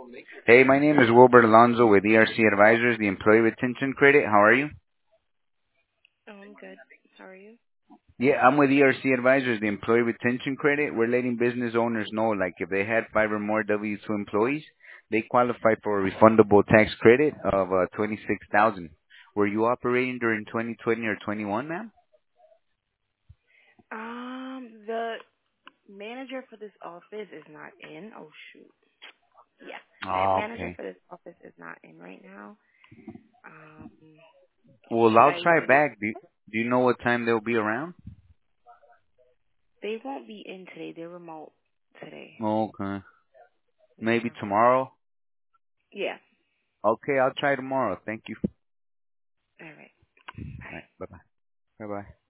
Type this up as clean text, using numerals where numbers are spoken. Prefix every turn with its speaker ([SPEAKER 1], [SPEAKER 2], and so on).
[SPEAKER 1] Hey, my name is Wilbert Alonzo with ERC Advisors, the Employee Retention Credit. How are you?
[SPEAKER 2] Oh, I'm good. How are you?
[SPEAKER 1] Yeah, I'm with ERC Advisors, the Employee Retention Credit. We're letting business owners know, like, if they had 5 or more W-2 employees, they qualify for a refundable tax credit of 26,000. Were you operating during 2020 or 21, ma'am?
[SPEAKER 2] The manager for this office is not in. Oh shoot. Yeah.
[SPEAKER 1] Oh,
[SPEAKER 2] Manager
[SPEAKER 1] okay.
[SPEAKER 2] for this office is not in right now. Um,
[SPEAKER 1] Well,
[SPEAKER 2] should
[SPEAKER 1] I'll
[SPEAKER 2] I leave
[SPEAKER 1] try
[SPEAKER 2] a
[SPEAKER 1] back.
[SPEAKER 2] message?
[SPEAKER 1] Do you know what time they'll be around?
[SPEAKER 2] They won't be in today. They're remote today.
[SPEAKER 1] Okay. Maybe
[SPEAKER 2] Yeah.
[SPEAKER 1] tomorrow?
[SPEAKER 2] Yeah.
[SPEAKER 1] Okay, I'll try tomorrow. Thank you.
[SPEAKER 2] All right.
[SPEAKER 1] All
[SPEAKER 2] Bye.
[SPEAKER 1] right, bye-bye. Bye-bye.